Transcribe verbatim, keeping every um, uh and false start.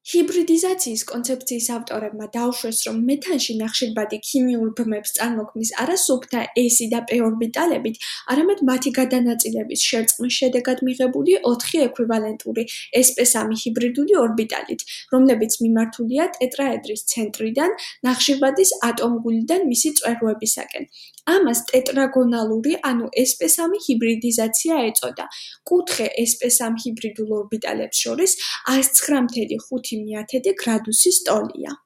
ჰიბრიდიზაციის კონცეფციის ავტორებმა დაუშვეს, რომ მეთანში ნახშირბადი ქიმიურ ბმებს წარმოქმნის არა სუფთა S და P ორბიტალებით, არამედ მათი გადანაწილების შერწყმის შედეგად მიღებული ოთხი ექვივალენტური S P სამი ჰიბრიდული ორბიტალით, რომლებიც მიმართულია ტეტრაედრის ცენტრიდან ნახშირბადის ატომგულიდან მისი წვეროებისაკენ. ამას ტეტრაგონალური, ანუ S P სამი ჰიბრიდიზაცია ეწოდა. კუთხე S P სამი ჰიბრიდულ ორბიტალებს შორის ას ცხრა ათეული გრადუსის ტოლია.